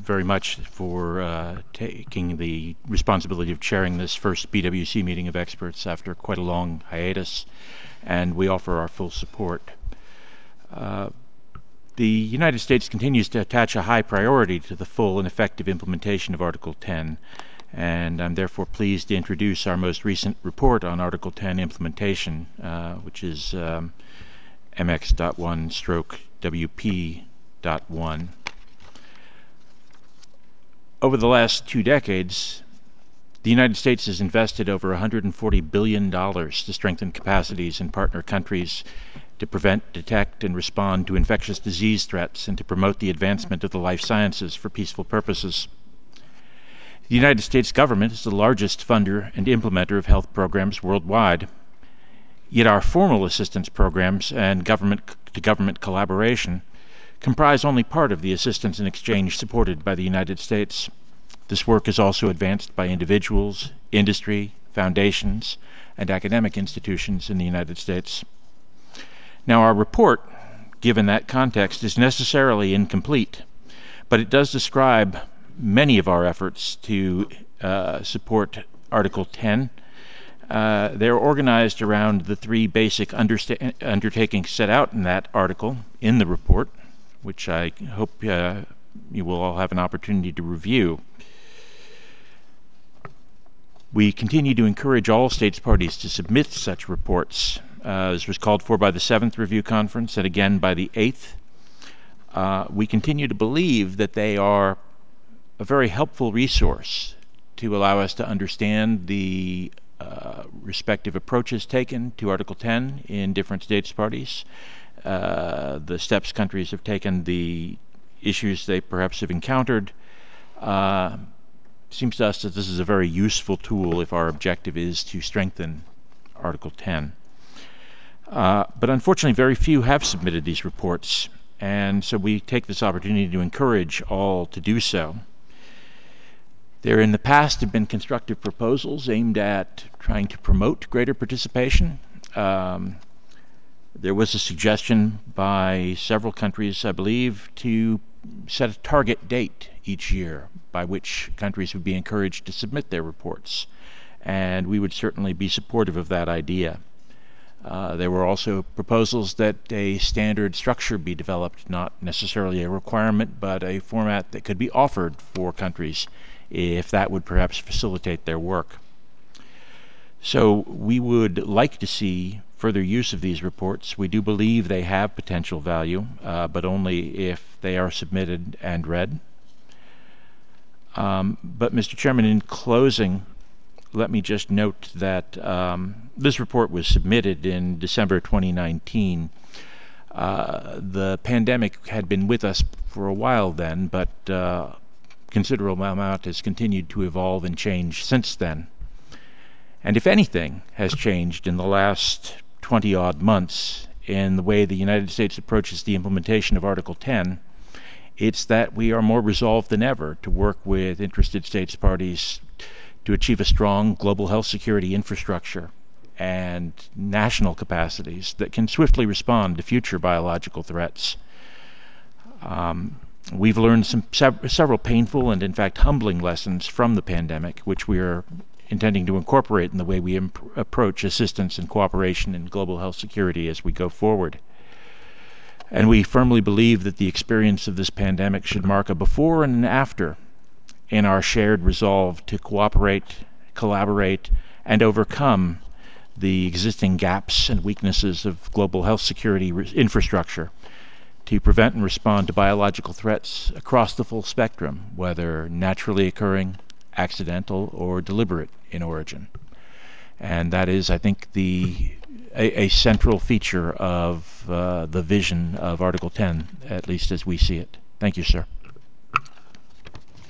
very much for taking the responsibility of chairing this first BWC meeting of experts after quite a long hiatus, and we offer our full support. The United States continues to attach a high priority to the full and effective implementation of Article 10, and I'm therefore pleased to introduce our most recent report on Article 10 implementation, which is MX.1/WP.1. Over the last 2 decades, the United States has invested over $140 billion to strengthen capacities in partner countries to prevent, detect, and respond to infectious disease threats and to promote the advancement of the life sciences for peaceful purposes. The United States government is the largest funder and implementer of health programs worldwide. Yet our formal assistance programs and government-to-government collaboration comprise only part of the assistance and exchange supported by the United States. This work is also advanced by individuals, industry, foundations, and academic institutions in the United States. Now, our report, given that context, is necessarily incomplete, but it does describe many of our efforts to support Article 10. They're organized around the 3 basic undertakings set out in that article in the report, which I hope you will all have an opportunity to review. We continue to encourage all states parties to submit such reports. This was called for by the 7th Review Conference and again by the 8th. We continue to believe that they are a very helpful resource to allow us to understand the respective approaches taken to Article 10 in different states parties, the steps countries have taken, the issues they perhaps have encountered. Seems to us that this is a very useful tool if our objective is to strengthen Article 10. But unfortunately, very few have submitted these reports, and so we take this opportunity to encourage all to do so. There in the past have been constructive proposals aimed at trying to promote greater participation. There was a suggestion by several countries, I believe, to set a target date each year by which countries would be encouraged to submit their reports, and we would certainly be supportive of that idea. There were also proposals that a standard structure be developed, not necessarily a requirement, but a format that could be offered for countries if that would perhaps facilitate their work. So we would like to see further use of these reports. We do believe they have potential value, but only if they are submitted and read. But Mr. Chairman, in closing, let me just note that this report was submitted in December 2019. The pandemic had been with us for a while then, but considerable amount has continued to evolve and change since then. And if anything has changed in the last 20-odd months in the way the United States approaches the implementation of Article 10, it's that we are more resolved than ever to work with interested states parties to achieve a strong global health security infrastructure and national capacities that can swiftly respond to future biological threats. We've learned several painful and, in fact, humbling lessons from the pandemic, which we are intending to incorporate in the way we approach assistance and cooperation in global health security as we go forward. And we firmly believe that the experience of this pandemic should mark a before and an after in our shared resolve to cooperate, collaborate, and overcome the existing gaps and weaknesses of global health security infrastructure to prevent and respond to biological threats across the full spectrum, whether naturally occurring, accidental, or deliberate in origin. And that is, I think, a central feature of the vision of Article 10, at least as we see it. Thank you, sir.